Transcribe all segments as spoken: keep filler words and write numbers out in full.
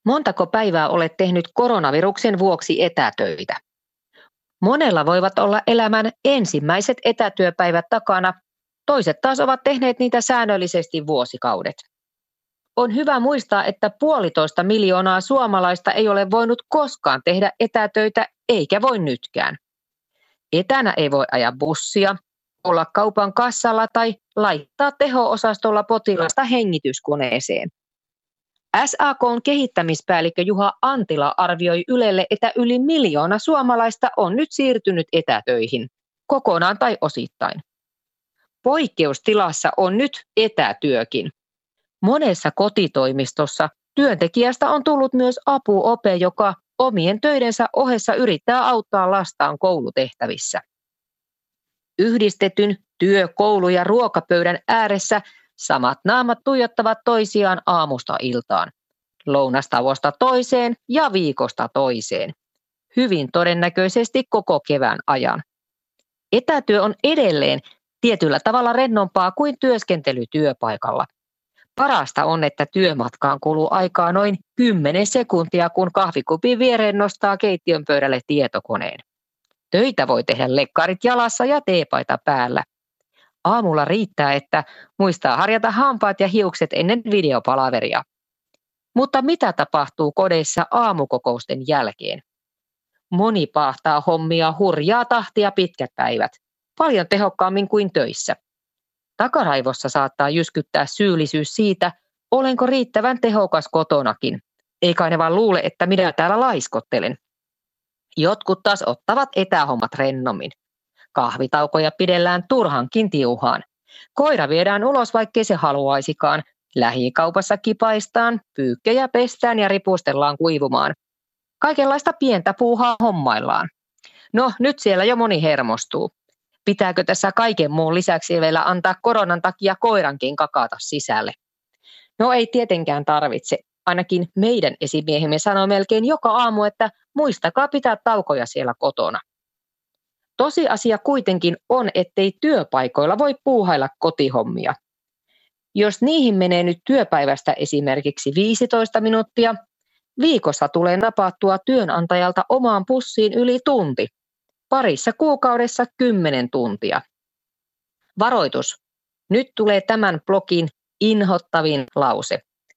Montako päivää olet tehnyt koronaviruksen vuoksi etätöitä? Monella voivat olla elämän ensimmäiset etätyöpäivät takana, toiset taas ovat tehneet niitä säännöllisesti vuosikaudet. On hyvä muistaa, että puolitoista miljoonaa suomalaista ei ole voinut koskaan tehdä etätöitä eikä voi nytkään. Etänä ei voi ajaa bussia, olla kaupan kassalla tai laittaa teho-osastolla potilasta hengityskoneeseen. S A K:n kehittämispäällikkö Juha Antila arvioi Ylelle, että yli miljoona suomalaista on nyt siirtynyt etätöihin, kokonaan tai osittain. Poikkeustilassa on nyt etätyökin. Monessa kotitoimistossa työntekijästä on tullut myös apuope, joka omien töidensä ohessa yrittää auttaa lastaan koulutehtävissä. Yhdistetyn työ-, koulu- ja ruokapöydän ääressä samat naamat tuijottavat toisiaan aamusta iltaan, lounastauosta toiseen ja viikosta toiseen. Hyvin todennäköisesti koko kevään ajan. Etätyö on edelleen tietyllä tavalla rennompaa kuin työskentely työpaikalla. Parasta on, että työmatkaan kuluu aikaa noin kymmenen sekuntia, kun kahvikupin viereen nostaa keittiön pöydälle tietokoneen. Töitä voi tehdä lekkarit jalassa ja teepaita päällä. Aamulla riittää, että muistaa harjata hampaat ja hiukset ennen videopalaveria. Mutta mitä tapahtuu kodeissa aamukokousten jälkeen? Moni paahtaa hommia hurjaa tahtia pitkät päivät, paljon tehokkaammin kuin töissä. Takaraivossa saattaa jyskyttää syyllisyys siitä, olenko riittävän tehokas kotonakin. Eikä ne vaan luule, että minä täällä laiskottelen. Jotkut taas ottavat etähommat rennommin. Kahvitaukoja pidellään turhankin tiuhaan. Koira viedään ulos, vaikkei se haluaisikaan. Lähikaupassa kipaistaan, pyykkejä pestään ja ripustellaan kuivumaan. Kaikenlaista pientä puuhaa hommaillaan. No, nyt siellä jo moni hermostuu. Pitääkö tässä kaiken muun lisäksi vielä antaa koronan takia koirankin kakata sisälle? No ei tietenkään tarvitse. Ainakin meidän esimiehemme sanoo melkein joka aamu, että muistakaa pitää taukoja siellä kotona. Tosiasia kuitenkin on, ettei työpaikoilla voi puuhailla kotihommia. Jos niihin menee nyt työpäivästä esimerkiksi viisitoista minuuttia, viikossa tulee napattua työnantajalta omaan pussiin yli tunti. Parissa kuukaudessa kymmenen tuntia. Varoitus. Nyt tulee tämän blogin inhottavin lause.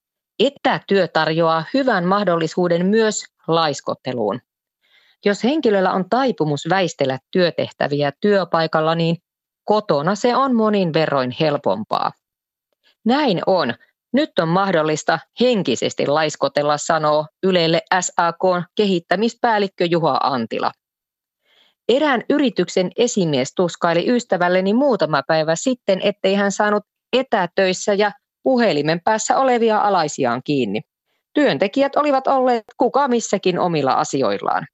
Etätyö tarjoaa hyvän mahdollisuuden myös laiskotteluun. Jos henkilöllä on taipumus väistellä työtehtäviä työpaikalla, niin kotona se on monin verroin helpompaa. Näin on. Nyt on mahdollista henkisesti laiskotella, sanoo Ylelle S A K:n kehittämispäällikkö Juha Antila. Erään yrityksen esimies tuskaili ystävälleni muutama päivä sitten, ettei hän saanut etätöissä ja puhelimen päässä olevia alaisiaan kiinni. Työntekijät olivat olleet kuka missäkin omilla asioillaan.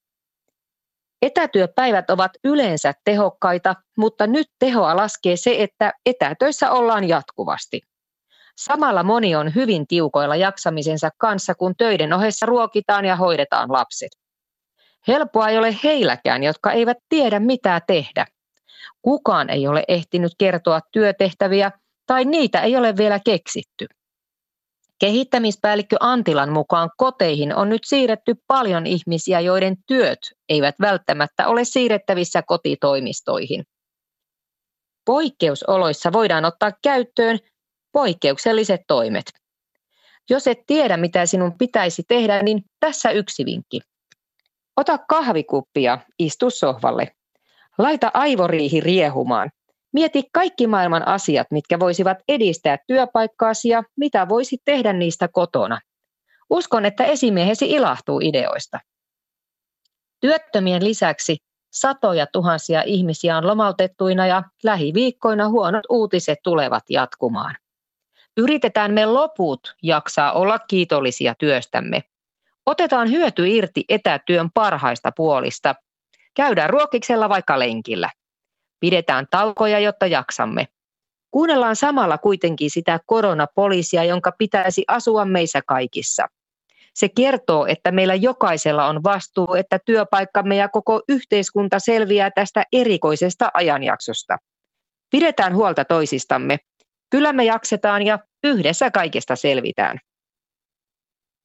Etätyöpäivät ovat yleensä tehokkaita, mutta nyt tehoa laskee se, että etätöissä ollaan jatkuvasti. Samalla moni on hyvin tiukoilla jaksamisensa kanssa, kun töiden ohessa ruokitaan ja hoidetaan lapset. Helppoa ei ole heilläkään, jotka eivät tiedä mitä tehdä. Kukaan ei ole ehtinyt kertoa työtehtäviä tai niitä ei ole vielä keksitty. Kehittämispäällikkö Antilan mukaan koteihin on nyt siirretty paljon ihmisiä, joiden työt eivät välttämättä ole siirrettävissä kotitoimistoihin. Poikkeusoloissa voidaan ottaa käyttöön poikkeukselliset toimet. Jos et tiedä, mitä sinun pitäisi tehdä, niin tässä yksi vinkki. Ota kahvikuppi ja istu sohvalle. Laita aivoriihi riehumaan. Mieti kaikki maailman asiat, mitkä voisivat edistää työpaikkaasi ja mitä voisit tehdä niistä kotona. Uskon, että esimiehesi ilahtuu ideoista. Työttömien lisäksi satoja tuhansia ihmisiä on lomautettuina ja lähiviikkoina huonot uutiset tulevat jatkumaan. Yritetään me loput jaksaa olla kiitollisia työstämme. Otetaan hyöty irti etätyön parhaista puolista. Käydään ruokiksella vaikka lenkillä. Pidetään taukoja, jotta jaksamme. Kuunnellaan samalla kuitenkin sitä koronapoliisia, jonka pitäisi asua meissä kaikissa. Se kertoo, että meillä jokaisella on vastuu, että työpaikkamme ja koko yhteiskunta selviää tästä erikoisesta ajanjaksosta. Pidetään huolta toisistamme. Kyllä me jaksetaan ja yhdessä kaikesta selvitään.